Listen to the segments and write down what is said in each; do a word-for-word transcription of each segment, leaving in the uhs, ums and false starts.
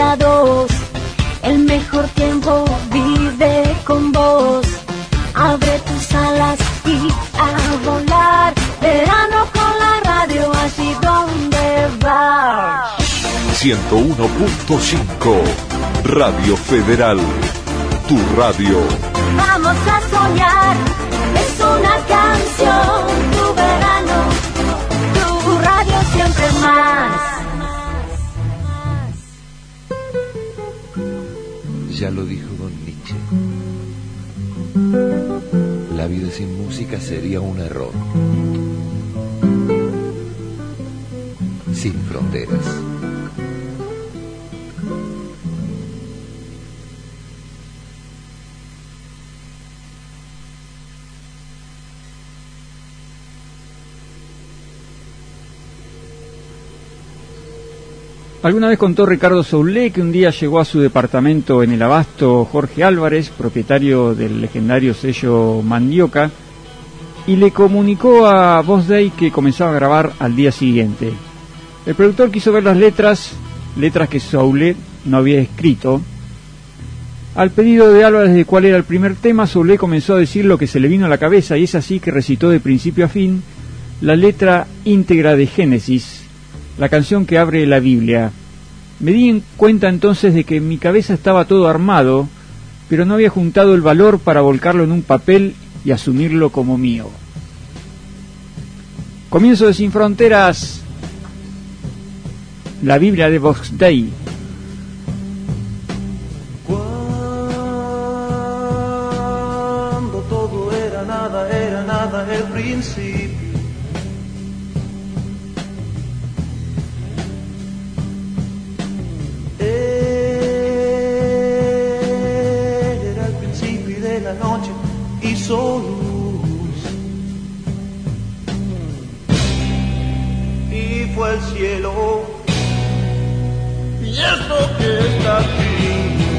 dos. El mejor tiempo vive con vos. Abre tus alas y a volar. Verano con la radio, así donde vas. ciento uno punto cinco Radio Federal, tu radio. Vamos a soñar, es una canción, tu verano, tu radio siempre más. Ya lo dijo don Nietzsche. La vida sin música sería un error. Sin fronteras. Alguna vez contó Ricardo Soule que un día llegó a su departamento en el Abasto Jorge Álvarez, propietario del legendario sello Mandioca, y le comunicó a Boss Day que comenzaba a grabar al día siguiente. El productor quiso ver las letras, letras que Soule no había escrito. Al pedido de Álvarez de cuál era el primer tema, Soule comenzó a decir lo que se le vino a la cabeza, y es así que recitó de principio a fin la letra íntegra de Génesis, la canción que abre la Biblia. Me di en cuenta entonces de que en mi cabeza estaba todo armado, pero no había juntado el valor para volcarlo en un papel y asumirlo como mío. Comienzo de Sin Fronteras, la Biblia de Boss Day. Cuando todo era nada, era nada el principio. Noche hizo luz y fue el cielo y esto que está aquí.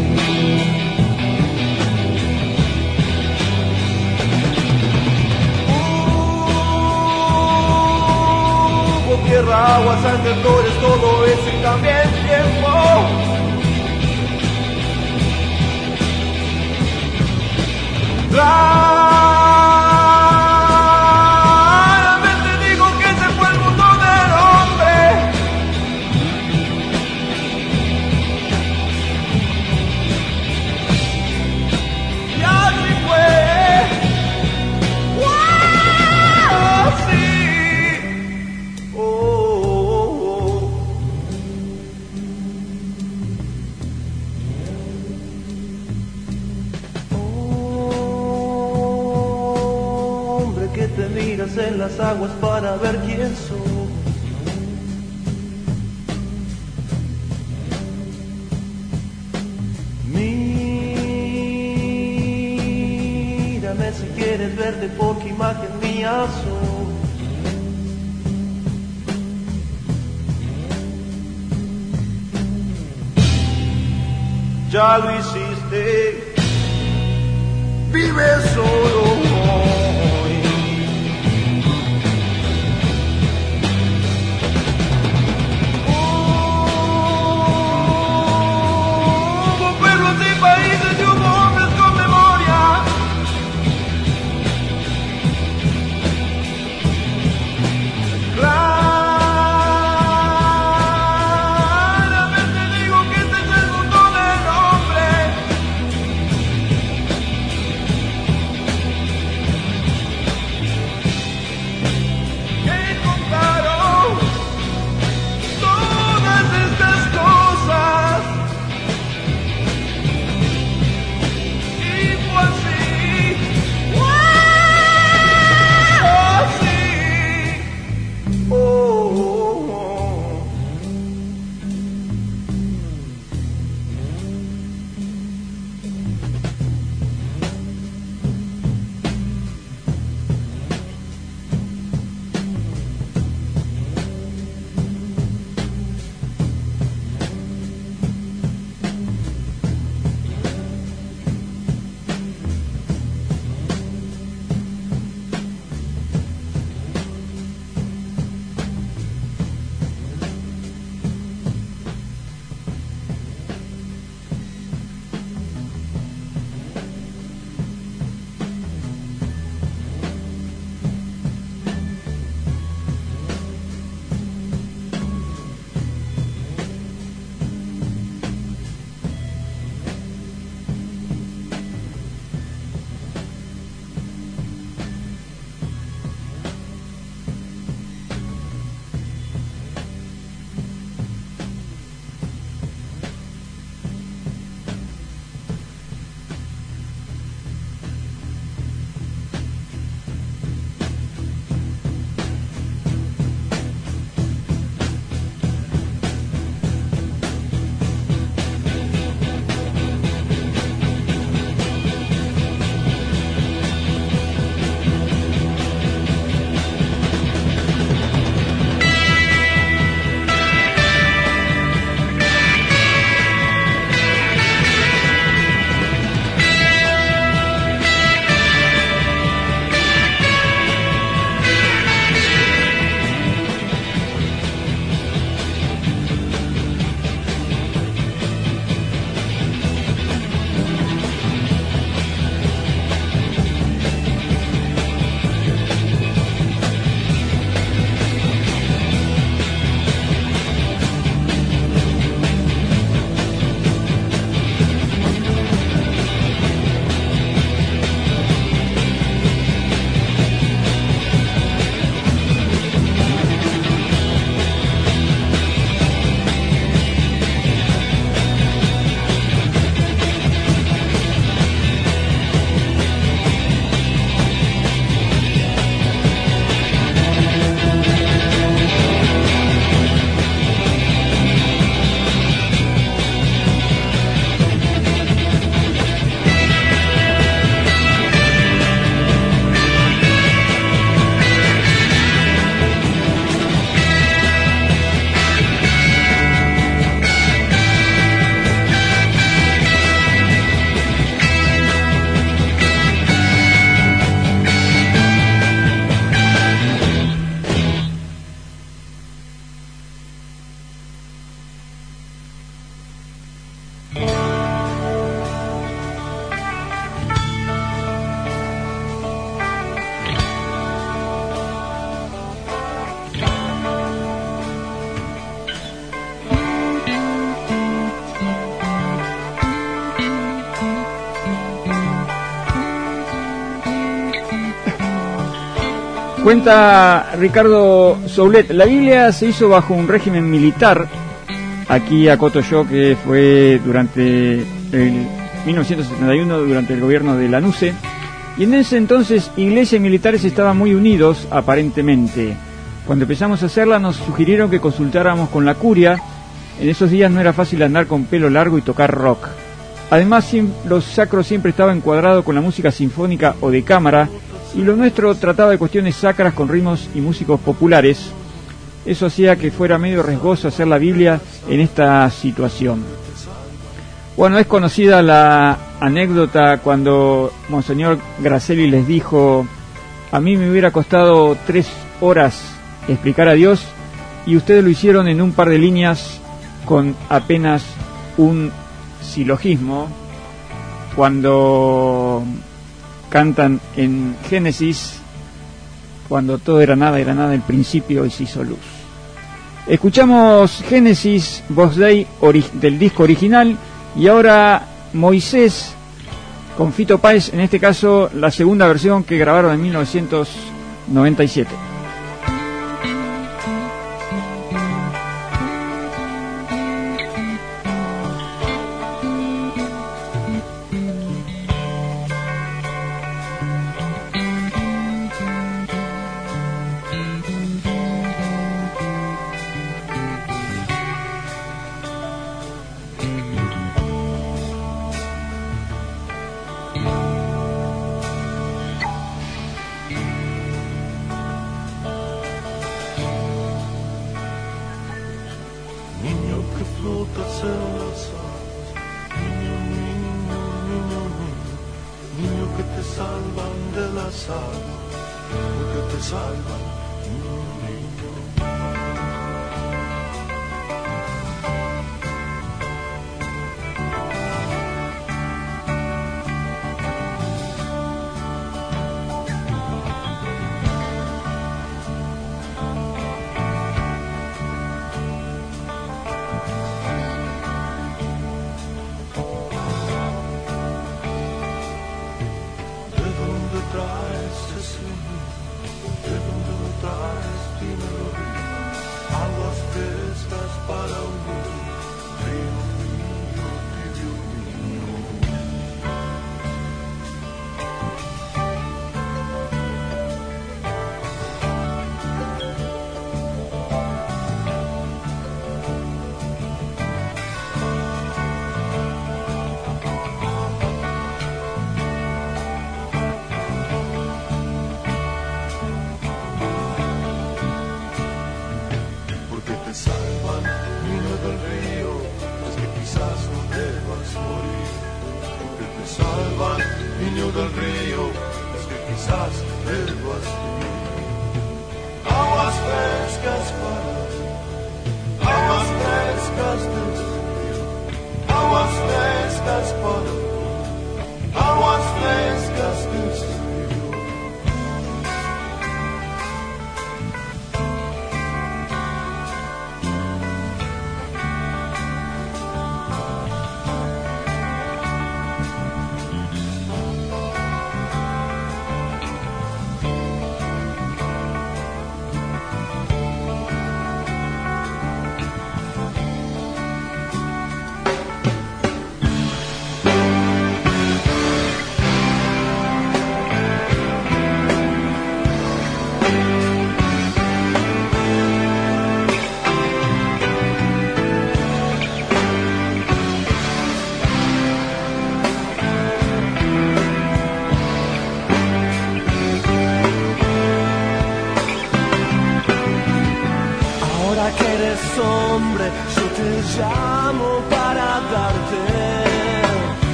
Hubo tierra, agua, sangre, flores, todo eso y también tiempo. Claramente digo que ese fue el mundo del hombre. Y así fue. ¡Wow! Sí. Oh, oh, oh. Que te miras en las aguas para ver quién soy. Mírame si quieres verte porque imagen mía soy. Ya lo hiciste, vive solo. Cuenta Ricardo Soulet, la Biblia se hizo bajo un régimen militar aquí a Cotoyó, que fue durante el mil novecientos setenta y uno, durante el gobierno de Lanusse, y en ese entonces iglesia y militares estaban muy unidos aparentemente. Cuando empezamos a hacerla nos sugirieron que consultáramos con la curia. En esos días no era fácil andar con pelo largo y tocar rock. Además, lo sacro siempre estaba encuadrado con la música sinfónica o de cámara, y lo nuestro trataba de cuestiones sacras con ritmos y músicos populares. Eso hacía que fuera medio riesgoso hacer la Biblia en esta situación. Bueno, es conocida la anécdota cuando Monseñor Gracelli les dijo: a mí me hubiera costado tres horas explicar a Dios, y ustedes lo hicieron en un par de líneas con apenas un silogismo, cuando cantan en Génesis: cuando todo era nada, era nada, el principio y se hizo luz. Escuchamos Génesis, Voz Dei ori- del disco original, y ahora Moisés con Fito Páez, en este caso la segunda versión que grabaron en mil novecientos noventa y siete.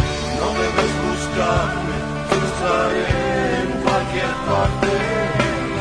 Buscarme, yo estaré en cualquier parte.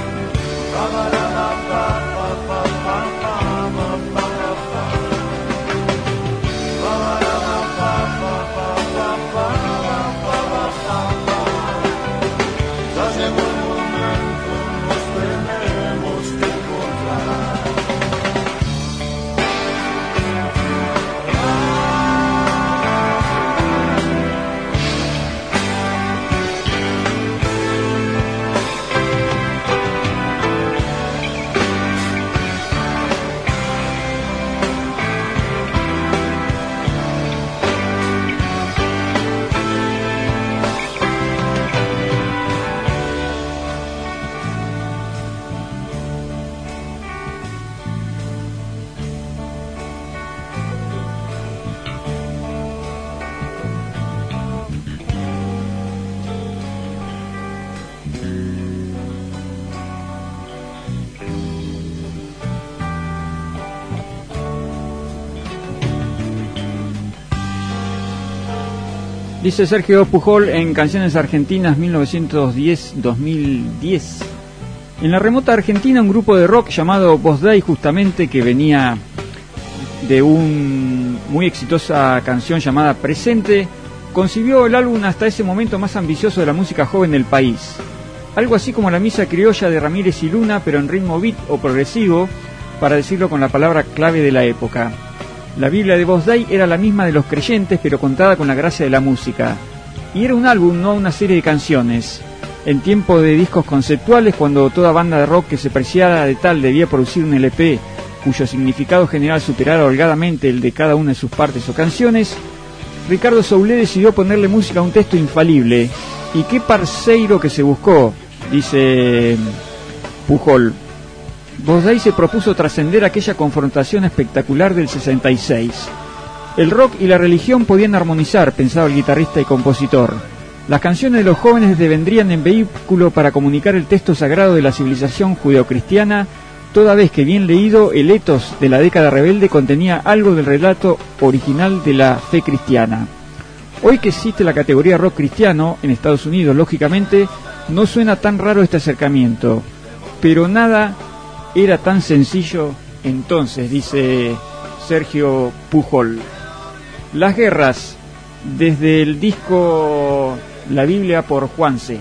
Dice Sergio Pujol en Canciones Argentinas mil novecientos diez a dos mil diez. En la remota Argentina, un grupo de rock llamado Vos Dai, justamente, que venía de una muy exitosa canción llamada Presente, concibió el álbum hasta ese momento más ambicioso de la música joven del país. Algo así como la misa criolla de Ramírez y Luna, pero en ritmo beat o progresivo, para decirlo con la palabra clave de la época. La Biblia de Vos Dai era la misma de los creyentes, pero contada con la gracia de la música. Y era un álbum, no una serie de canciones. En tiempo de discos conceptuales, cuando toda banda de rock que se preciara de tal debía producir un L P cuyo significado general superara holgadamente el de cada una de sus partes o canciones, Ricardo Soulé decidió ponerle música a un texto infalible. Y qué parceiro que se buscó, dice Pujol. Vos Dai se propuso trascender aquella confrontación espectacular del sesenta y seis. El rock y la religión podían armonizar, pensaba el guitarrista y compositor. Las canciones de los jóvenes devendrían en vehículo para comunicar el texto sagrado de la civilización judeocristiana, toda vez que, bien leído, el etos de la década rebelde contenía algo del relato original de la fe cristiana. Hoy que existe la categoría rock cristiano, en Estados Unidos, lógicamente, no suena tan raro este acercamiento, pero nada era tan sencillo entonces, dice Sergio Pujol. Las guerras, desde el disco La Biblia por Juanse.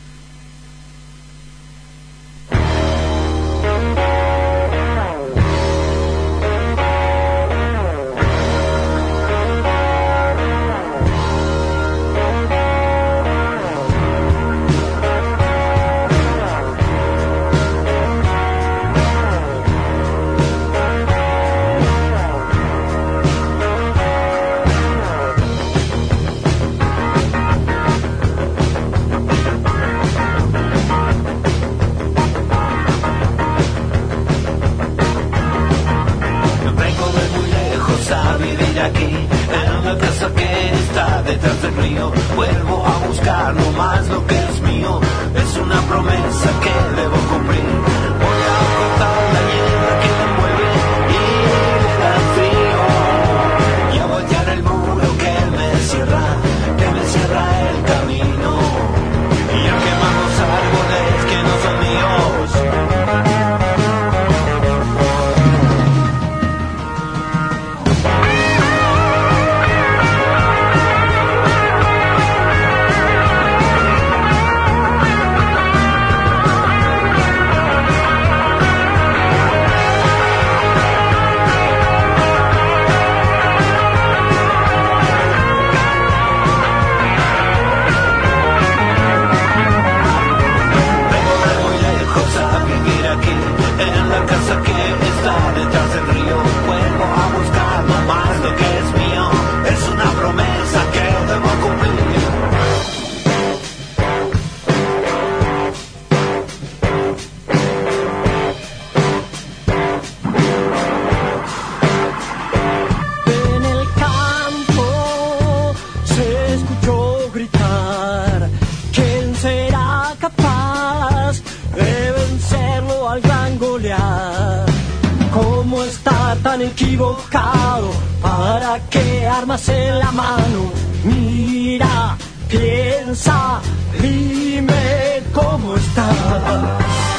Equivocado, ¿para qué armas en la mano? Mira, piensa, dime cómo estás.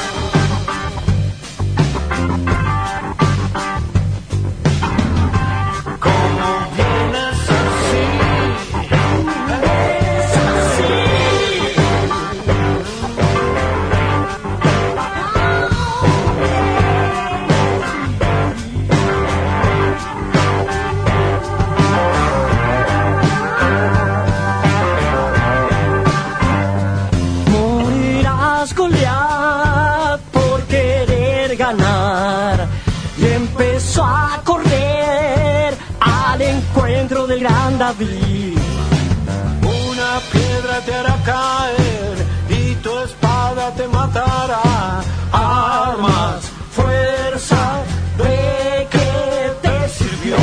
David. Una piedra te hará caer y tu espada te matará. Armas, fuerza, ¿de qué te sirvió?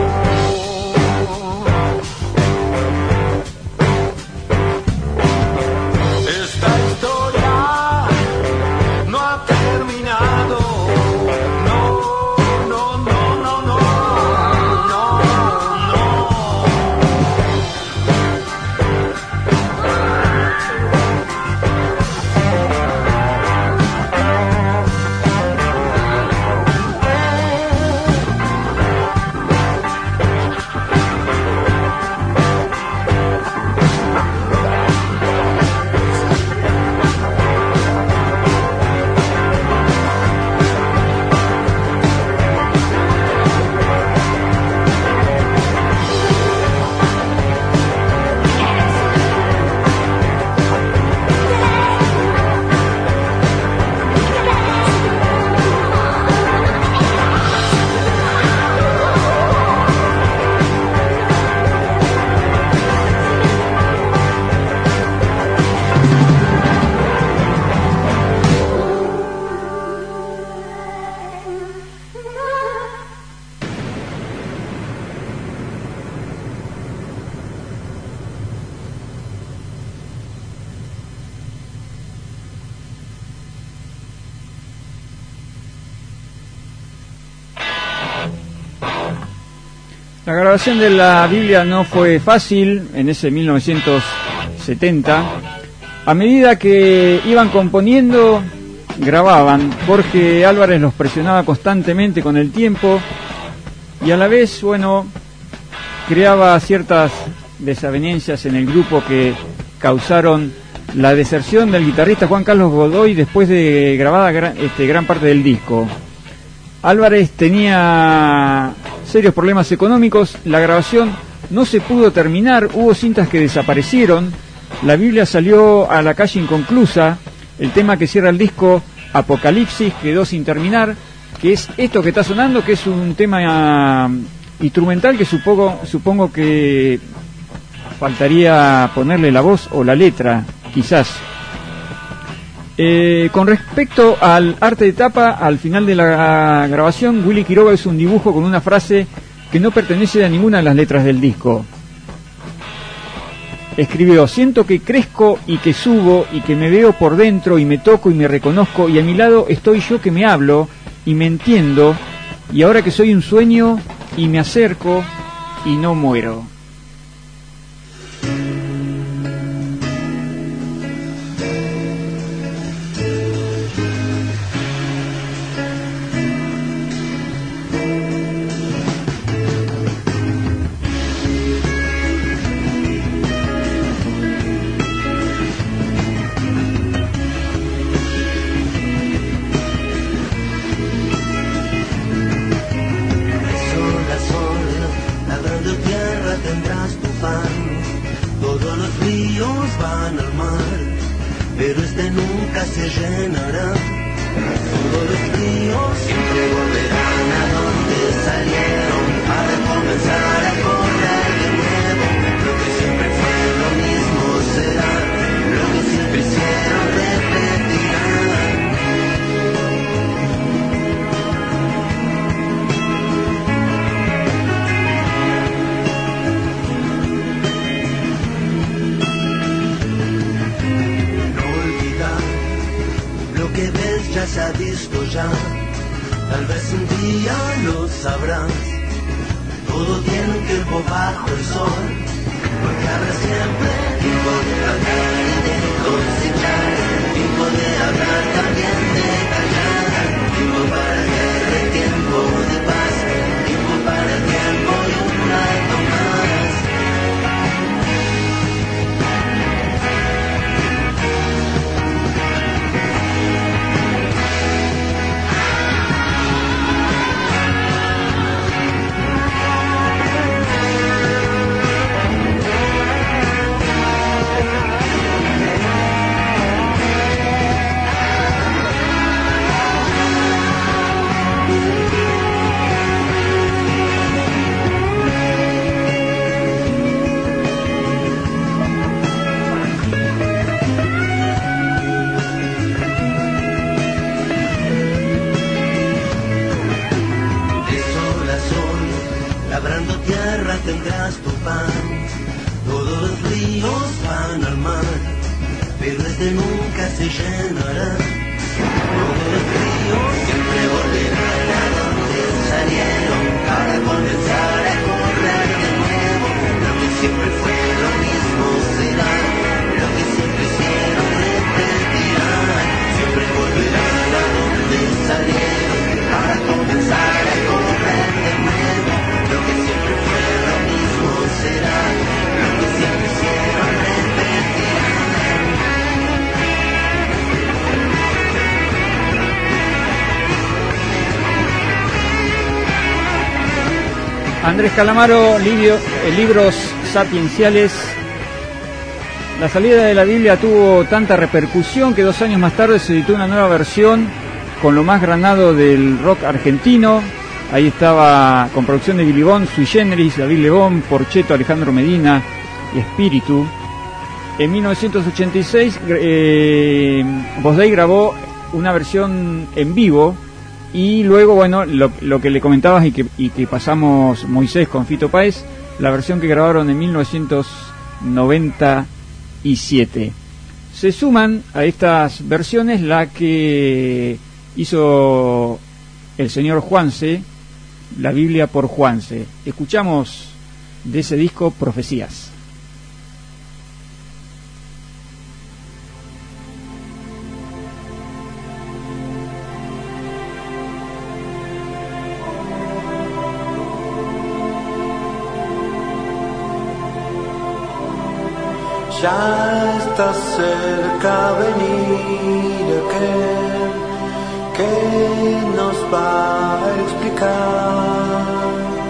Esta historia no ha terminado. No, no, no, no, no. La grabación de la Biblia no fue fácil en ese mil novecientos setenta. A medida que iban componiendo, grababan. Jorge Álvarez los presionaba constantemente con el tiempo y a la vez, bueno, creaba ciertas desavenencias en el grupo que causaron la deserción del guitarrista Juan Carlos Godoy después de grabada gran, este, gran parte del disco. Álvarez tenía serios problemas económicos, la grabación no se pudo terminar, hubo cintas que desaparecieron, la Biblia salió a la calle inconclusa, el tema que cierra el disco, Apocalipsis, quedó sin terminar, que es esto que está sonando, que es un tema uh, instrumental que supongo, supongo que faltaría ponerle la voz o la letra, quizás. Eh, con respecto al arte de tapa, al final de la grabación, Willy Quiroga hizo un dibujo con una frase que no pertenece a ninguna de las letras del disco. Escribió: siento que crezco y que subo y que me veo por dentro y me toco y me reconozco y a mi lado estoy yo que me hablo y me entiendo y ahora que soy un sueño y me acerco y no muero. Andrés Calamaro, libio, eh, libros sapienciales. La salida de la Biblia tuvo tanta repercusión que dos años más tarde se editó una nueva versión con lo más granado del rock argentino. Ahí estaba con producción de Billy Bond, Sui Generis, David Lebón, Porchetto, Alejandro Medina y Espíritu. En mil novecientos ochenta y seis eh, Boss Day grabó una versión en vivo. Y luego, bueno, lo, lo que le comentabas y que, y que pasamos Moisés con Fito Páez, la versión que grabaron en mil novecientos noventa y siete. Se suman a estas versiones la que hizo el señor Juanse La Biblia por Juanse. Escuchamos de ese disco Profecías. Ya está cerca venir aquel que nos va a explicar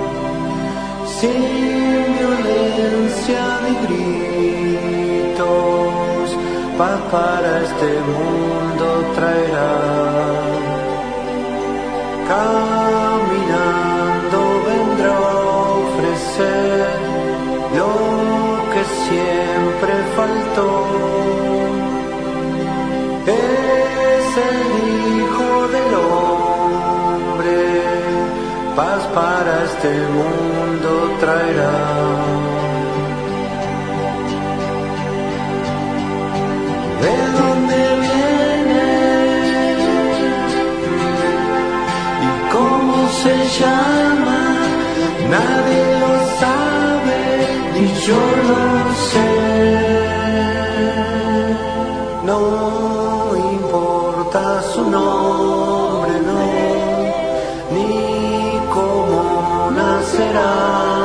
sin violencia ni gritos, paz para este mundo traerá. Caminando vendrá a ofrecer lo que siempre faltó. Es el Hijo del Hombre, paz para este mundo traerá. ¿De dónde viene? ¿Y cómo se llama? Nadie lo sabe, ni yo lo sé. No importa su nombre, no, ni cómo nacerá.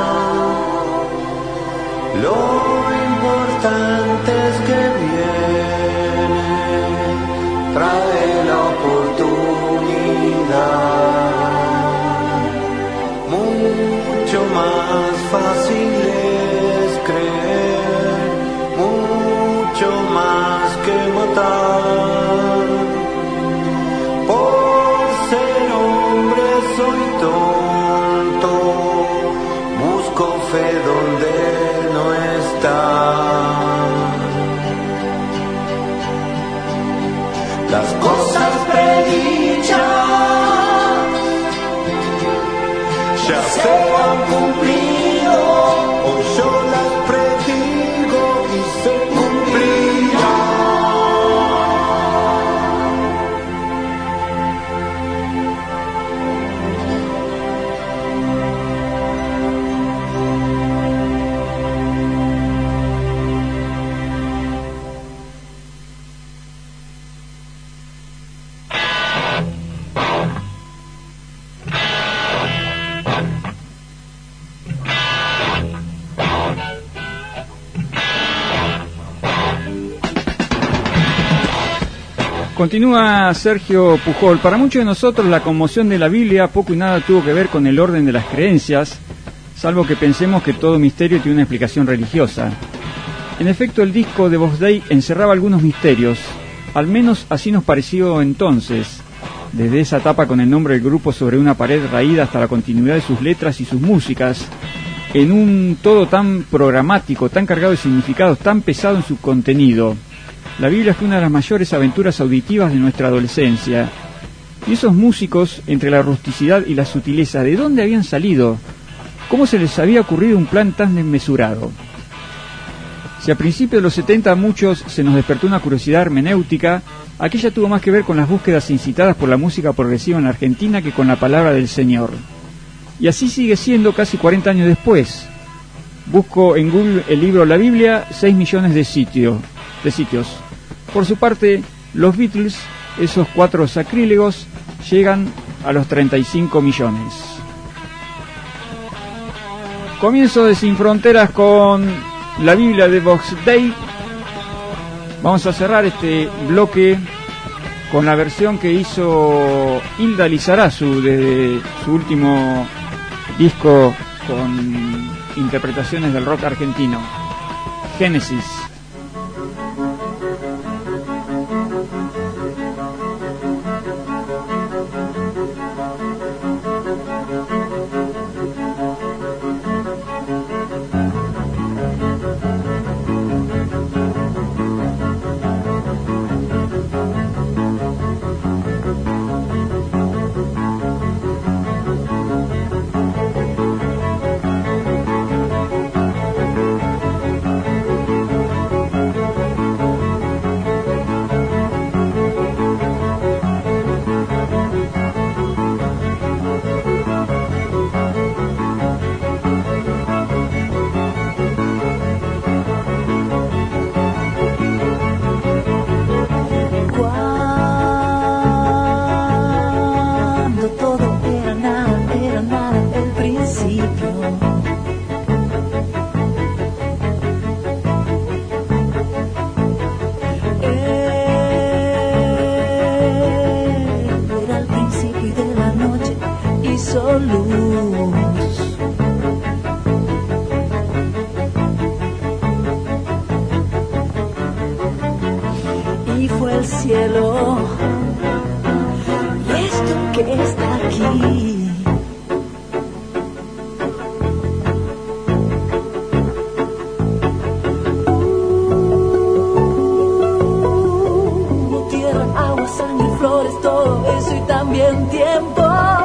Lo importante es que viene, trae la oportunidad. Mucho más fácil es creer, mucho más que matar. Por ser hombre soy tonto, busco fe donde no está. Las cosas predichas ya se han cumplido, o yo las predigo y se cumplirán. Continúa Sergio Pujol. Para muchos de nosotros la conmoción de la Biblia poco y nada tuvo que ver con el orden de las creencias, salvo que pensemos que todo misterio tiene una explicación religiosa. En efecto, el disco de Vox Dei encerraba algunos misterios, al menos así nos pareció entonces, desde esa etapa con el nombre del grupo sobre una pared raída hasta la continuidad de sus letras y sus músicas, en un todo tan programático, tan cargado de significados, tan pesado en su contenido. La Biblia fue una de las mayores aventuras auditivas de nuestra adolescencia. Y esos músicos, entre la rusticidad y la sutileza, ¿de dónde habían salido? ¿Cómo se les había ocurrido un plan tan desmesurado? Si a principios de los setenta a muchos se nos despertó una curiosidad hermenéutica, aquella tuvo más que ver con las búsquedas incitadas por la música progresiva en la Argentina que con la palabra del Señor. Y así sigue siendo casi cuarenta años después. Busco en Google el libro La Biblia, seis millones de, sitio, de sitios. Por su parte, los Beatles, esos cuatro sacrílegos, llegan a los treinta y cinco millones. Comienzo de Sin Fronteras con la Biblia de Vox Dei. Vamos a cerrar este bloque con la versión que hizo Hilda Lizarazu de su último disco con interpretaciones del rock argentino, Génesis. Y fue el cielo, y esto que está aquí. Uh, tierra, agua, sangre, flores, todo eso y también tiempo.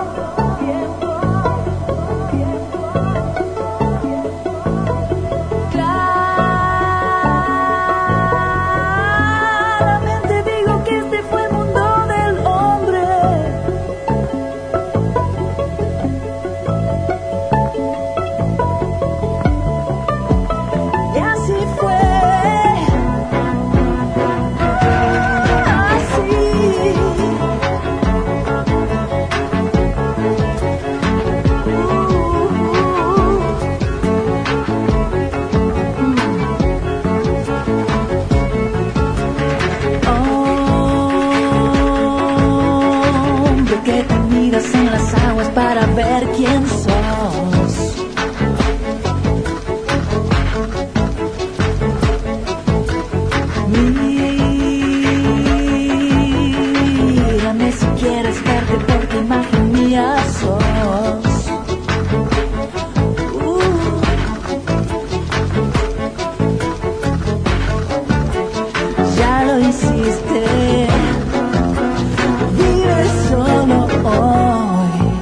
Para ver quién sos. Mírame si quieres verte porque imagen mía sos. Uh. Ya lo hiciste. Vive solo hoy.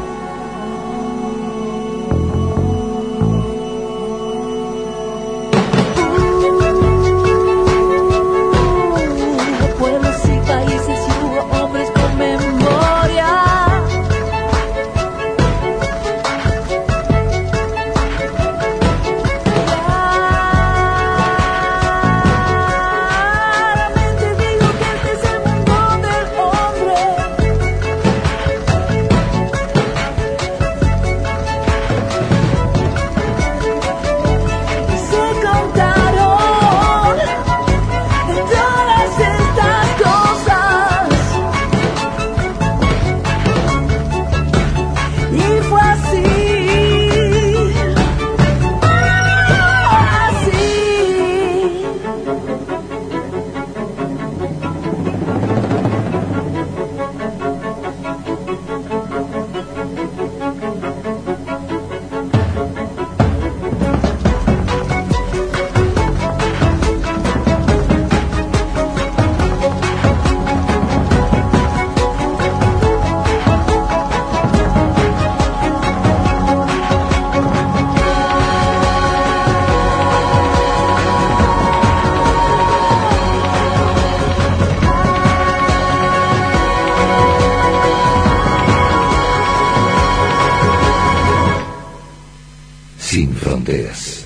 Sin fronteras.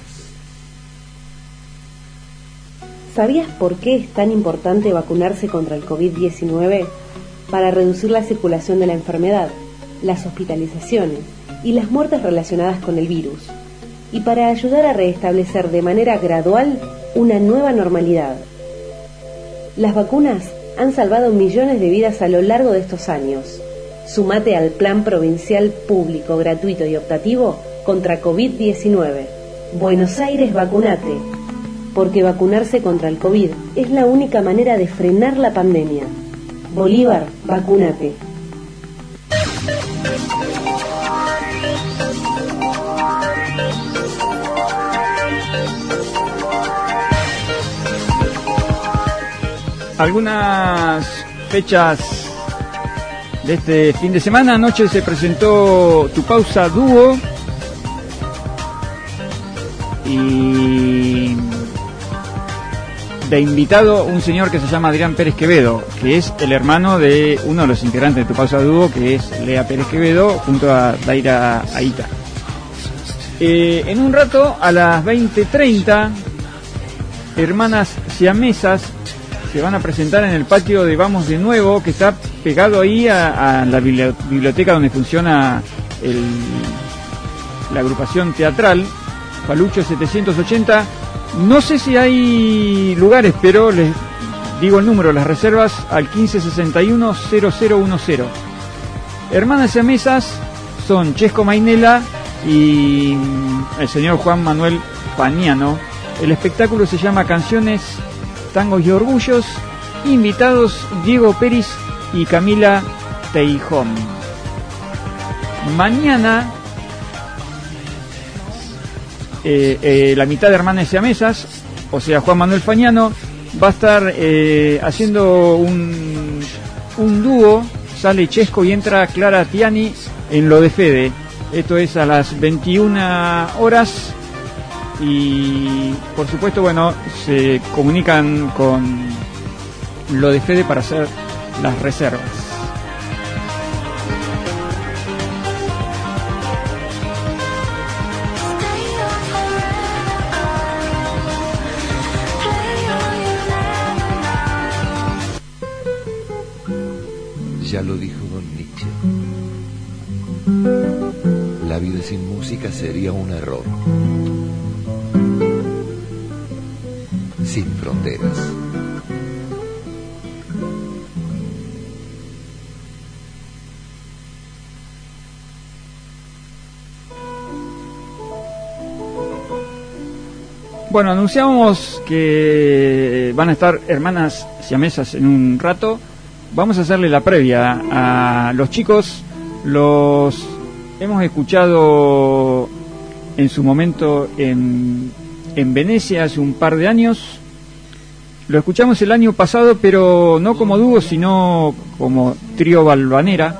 ¿Sabías por qué es tan importante vacunarse contra el COVID diecinueve? Para reducir la circulación de la enfermedad, las hospitalizaciones y las muertes relacionadas con el virus, y para ayudar a restablecer de manera gradual una nueva normalidad. Las vacunas han salvado millones de vidas a lo largo de estos años. Sumate al Plan Provincial Público, Gratuito y Optativo contra COVID diecinueve. Buenos Aires, vacunate. Porque vacunarse contra el COVID es la única manera de frenar la pandemia. Bolívar, vacunate. Algunas fechas de este fin de semana. Anoche se presentó Tu Pausa Dúo y de invitado un señor que se llama Adrián Pérez Quevedo, que es el hermano de uno de los integrantes de Tu Pausa Dúo, que es Lea Pérez Quevedo, junto a Daira Aita. Eh, en un rato, a las veinte treinta, hermanas siamesas se van a presentar en el patio de Vamos de Nuevo, que está pegado ahí a, a la biblioteca donde funciona el, la agrupación teatral Palucho setecientos ochenta. No sé si hay lugares, pero les digo el número, las reservas al quince sesenta y uno cero cero uno cero. Hermanas siamesas son Chesco Mainella y el señor Juan Manuel Fagnano. El espectáculo se llama Canciones, Tangos y Orgullos. Invitados Diego Peris y Camila Teijón. Mañana eh, eh, la mitad de Hermanas Siamesas, o sea Juan Manuel Fagnano, va a estar eh, haciendo un, un dúo. Sale Chesco y entra Clara Tiani en Lo de Fede. Esto es a las veintiuna horas. Y por supuesto, bueno, se comunican con Lo de Fede para hacer las reservas. Ya lo dijo don Nietzsche. La vida sin música sería un error. Sin fronteras. Bueno, anunciamos que van a estar Hermanas Siamesas en un rato. Vamos a hacerle la previa a los chicos. Los hemos escuchado en su momento en, en Venecia hace un par de años. Lo escuchamos el año pasado, pero no como dúo, sino como trío Balvanera.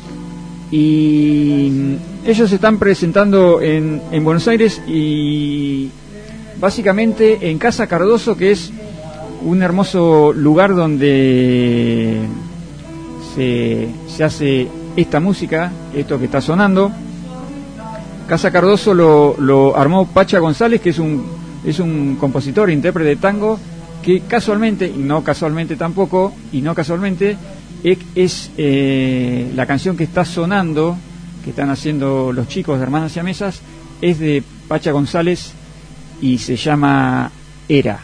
Y ellos se están presentando en, en Buenos Aires y básicamente en Casa Cardoso, que es un hermoso lugar donde se, se hace esta música, esto que está sonando. Casa Cardoso lo, lo armó Pacha González, que es un, es un compositor, intérprete de tango, que casualmente, y no casualmente tampoco, y no casualmente, es, es eh, la canción que está sonando, que están haciendo los chicos de Hermanas Siamesas, es de Pacha González y se llama Era.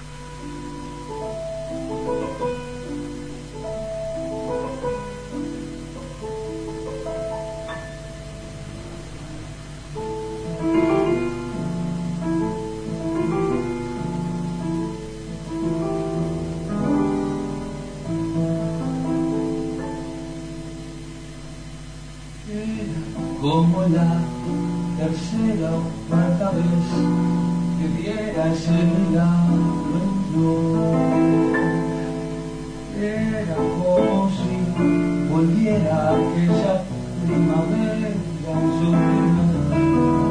Como la tercera o cuarta vez que viera ese milagro en flor, era como si volviera aquella primavera en su primer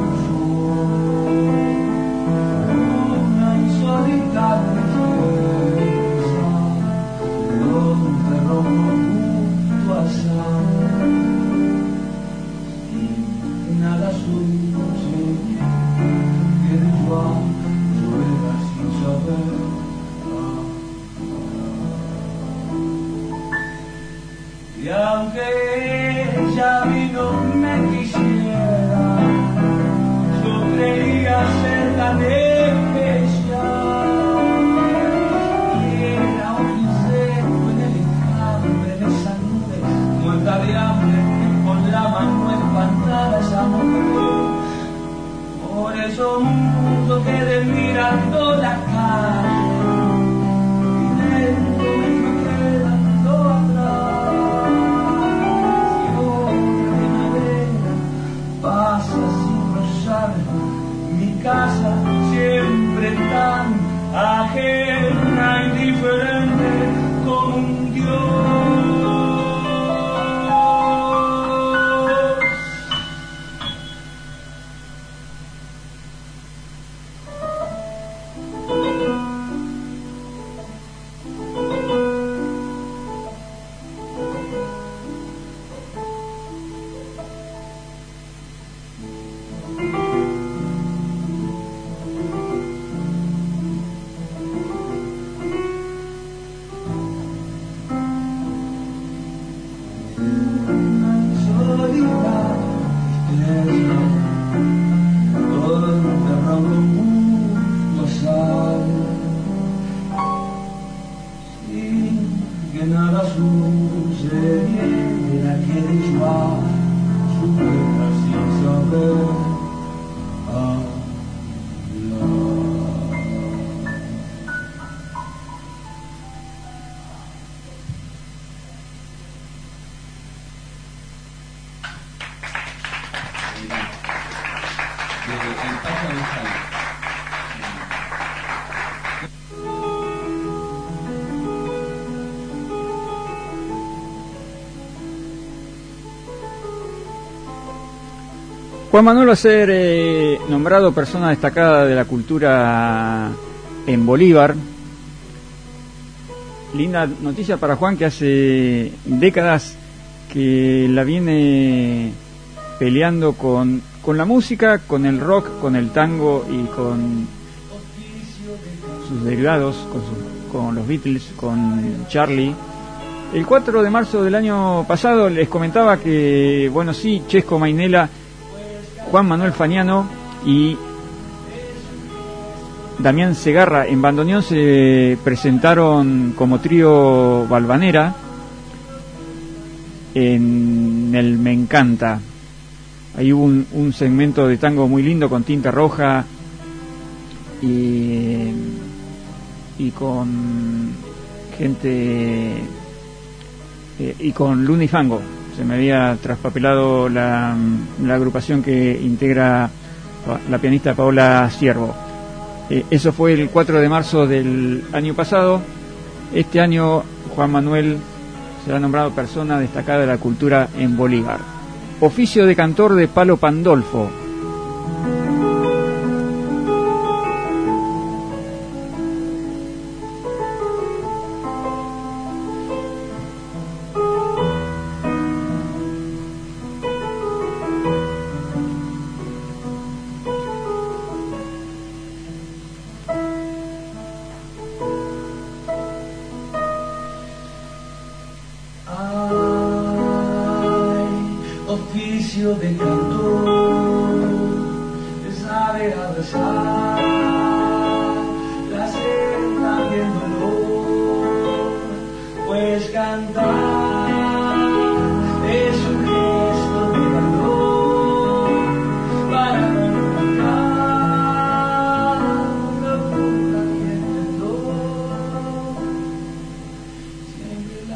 flor, una insólita tristeza donde rojo junto a sal. Nada sucede, que de igual llueva sin saber. Y aunque ella a mí no me quisiera, yo creía ser tan especial. Era un insecto en el enjambre de esa nube, muerta de hambre, que con la mano espantada esa mujer. Por eso mundo quedé mirando la calle y dentro me fui quedando atrás. Y otra primavera pasa sin rozar mi casa, siempre tan ajena, indiferente como un dios. el Patio de Salud. Juan Manuel va a ser eh, nombrado persona destacada de la cultura en Bolívar. Linda noticia para Juan, que hace décadas que la viene peleando con, con la música, con el rock, con el tango y con sus derivados, con, su, con los Beatles, con Charlie. El cuatro de marzo del año pasado les comentaba que, bueno, sí, Chesco Mainella, Juan Manuel Faniano y Damián Segarra en bandoneón se presentaron como trío Valvanera en el Me Encanta. Ahí hubo un, un segmento de tango muy lindo con Tinta Roja y, y con gente eh, y con Luna y Fango. Se me había traspapelado la, la agrupación que integra la pianista Paola Ciervo. Eh, eso fue el cuatro de marzo del año pasado. Este año Juan Manuel será nombrado persona destacada de la cultura en Bolívar. Oficio de cantor de Palo Pandolfo. Oficio de cantor, de saber abrazar la senda y el dolor, pues cantar es un gesto de valor para comunicar locura y esplendor. Siempre la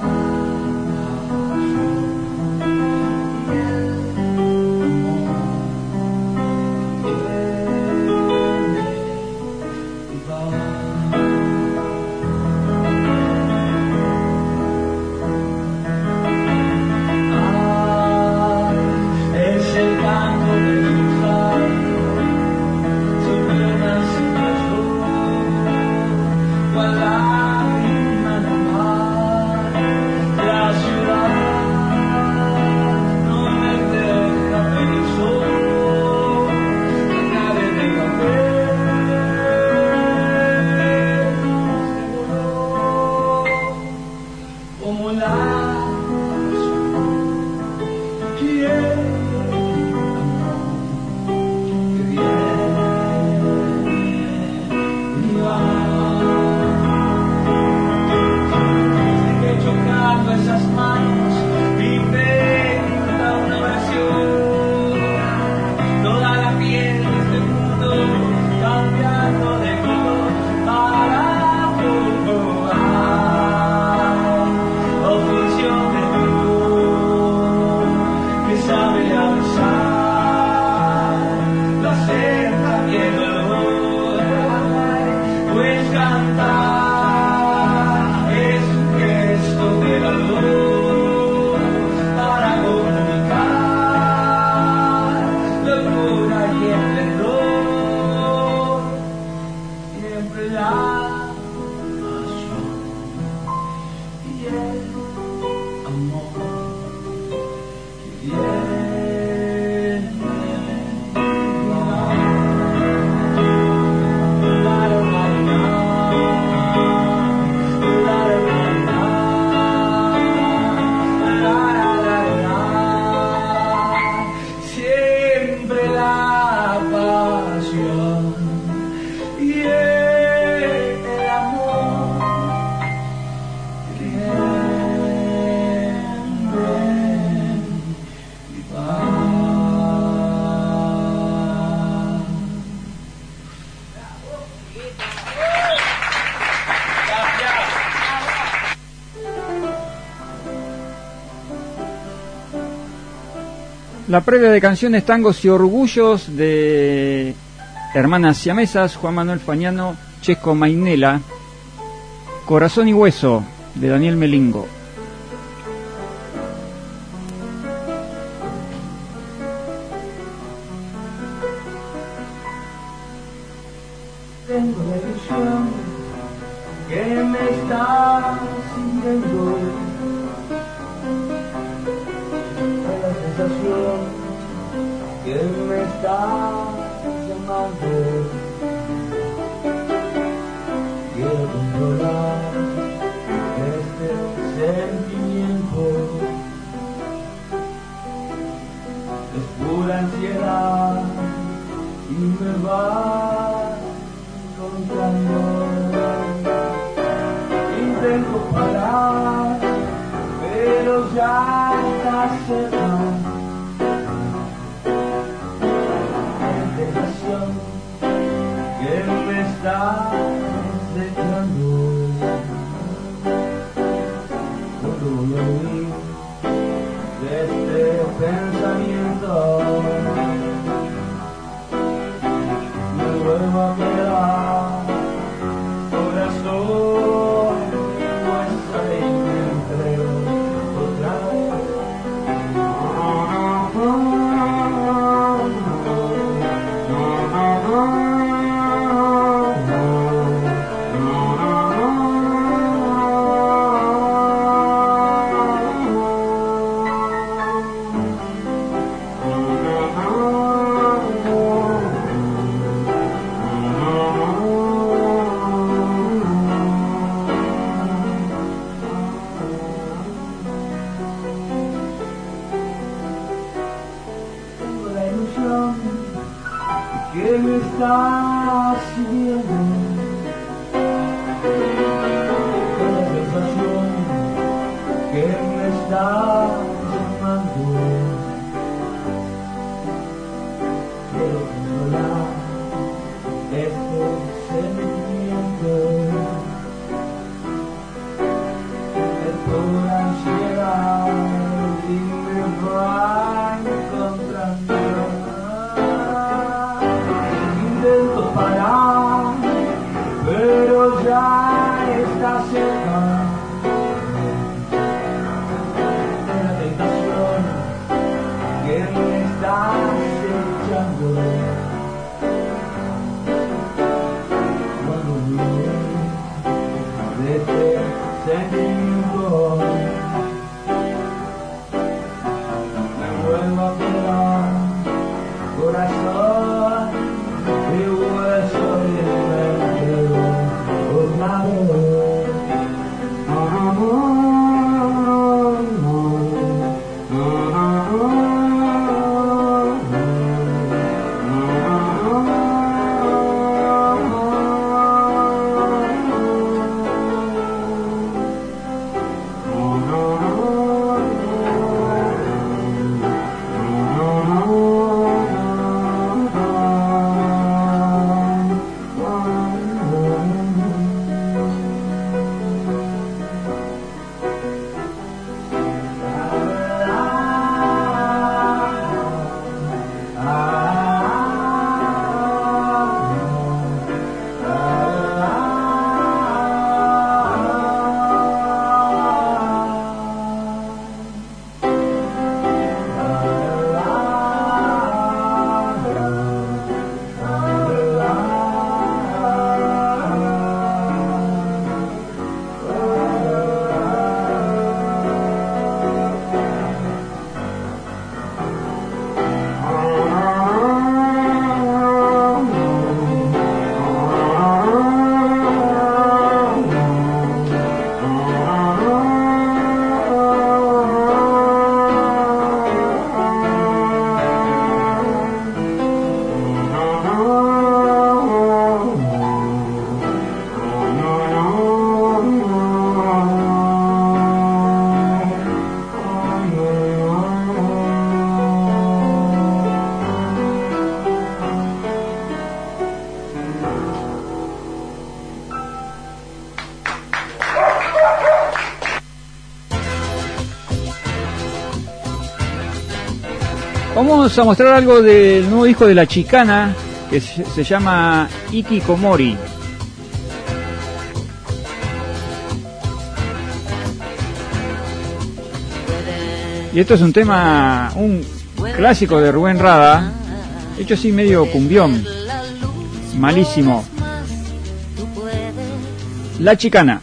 Yeah. La previa de canciones, tangos y orgullos de hermanas siamesas, Juan Manuel Fagnano, Chesco Mainela. Corazón y hueso, de Daniel Melingo. Tengo la ilusión que me está siguiendo, la sensación que me está llamando. Quiero controlar este sentimiento, es pura ansiedad y me va contando. Intento parar, pero ya está cerca. La tentación que me está acechando. Cuando voy a huir de este pensamiento, me vuelvo a quedar. Corazón, muestra y me entrego otra vez. Que me está siguiendo, con la sensación que me está llamando. Quiero controlar este sentimiento, es pura ansiedad y me va encontrando. Intento parar, pero ya está cerca. De la tentación que me está acechando. Cuando viene de este sentimiento, me vuelvo a quedar. Corazón y hueso. Vamos a mostrar algo del nuevo disco de La Chicana, que se llama Ikikomori. Y esto es un tema, un clásico de Rubén Rada, hecho así medio cumbión, malísimo. La Chicana.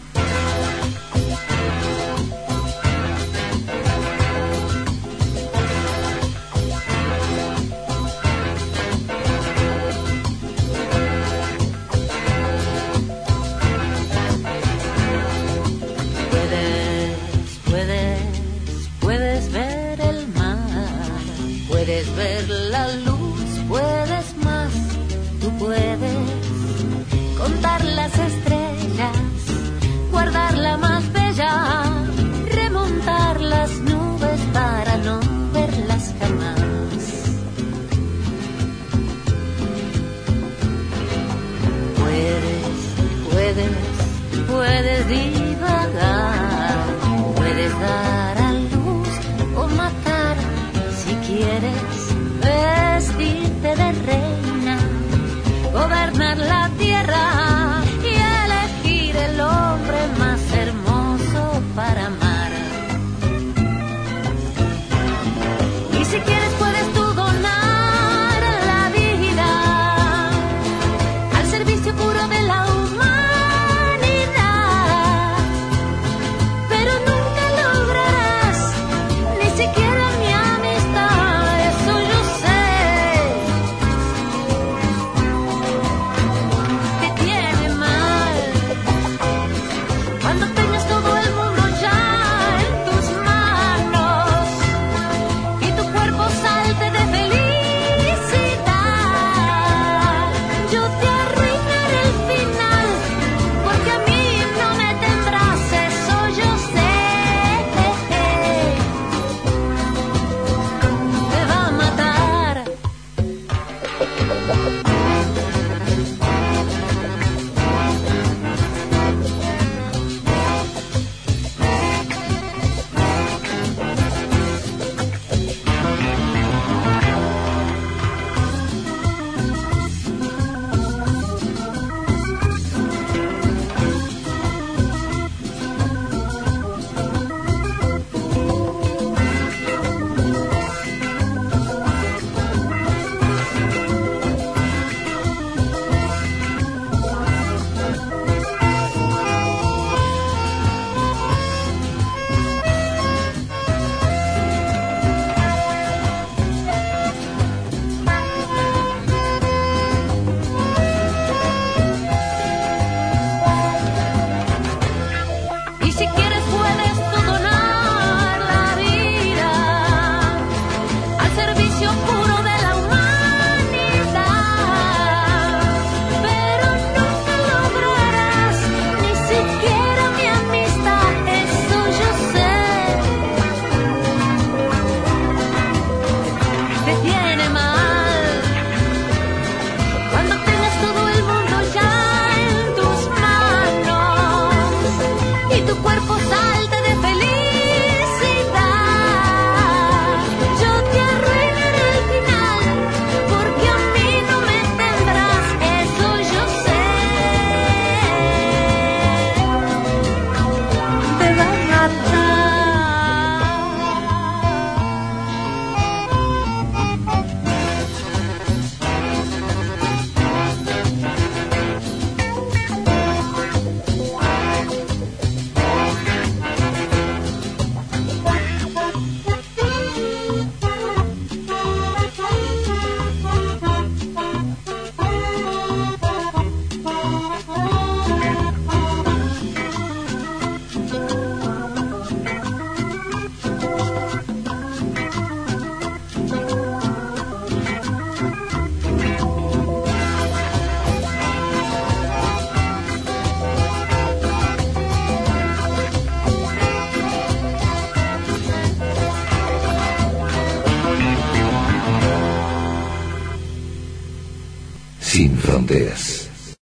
Sin fronteras.